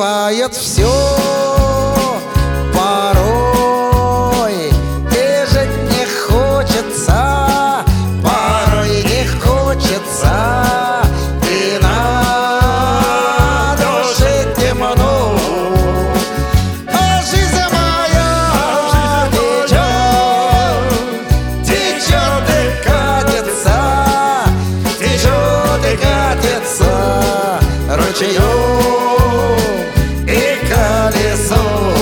Бывает все порой, и жить не хочется, порой не хочется, и на душе темно. А жизнь моя течет и катится ручеем и колесом.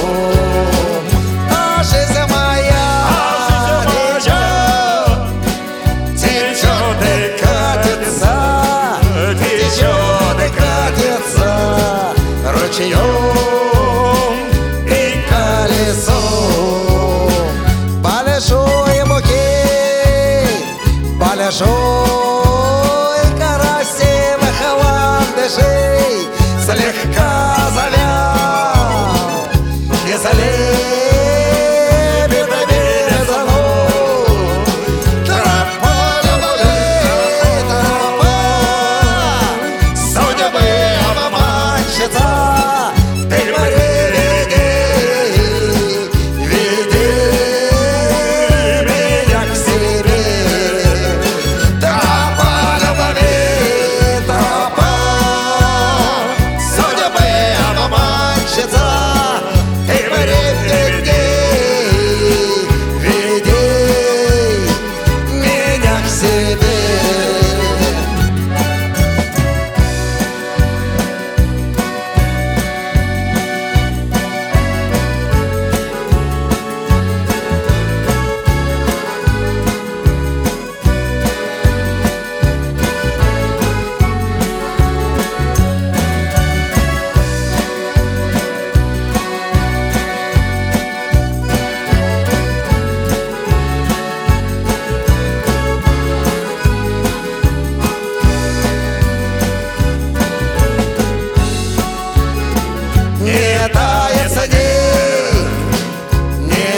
А жизнь моя течет и катится ручеем и колесом. Большой букет, большой красивых ландышей слегка завял и залепит березану. Тропа любви, тропа судьбы обманщица, ты веди меня к себе. Тропа любви, тропа судьбы обманщица, ты веди меня к себе. Не тает день, не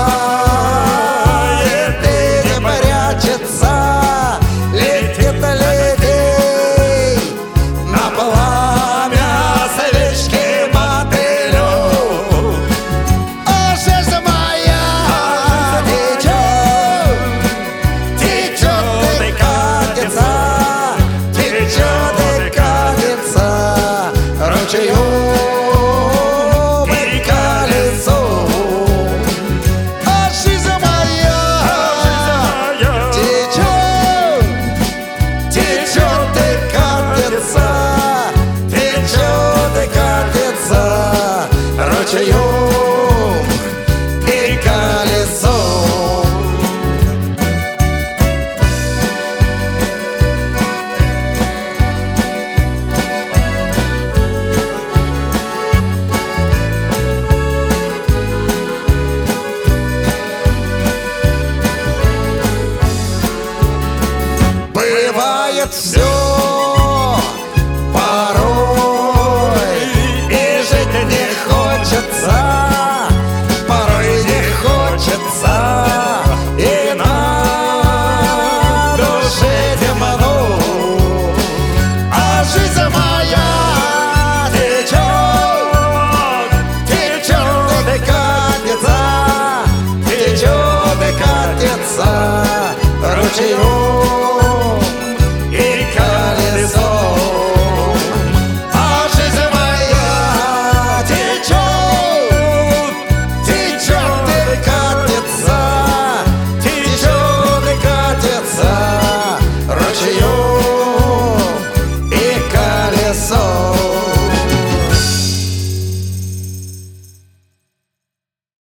тает, и не прячется, летит летей на пламя свечки мотылёк. А жизнь моя течет и катится ручеем и колесом. А жизнь моя течет и катится ручеем и колесом. Бывает все порой, и жить не хочется, порой не хочется, и на душе темно. А жизнь моя течет и катится ручеем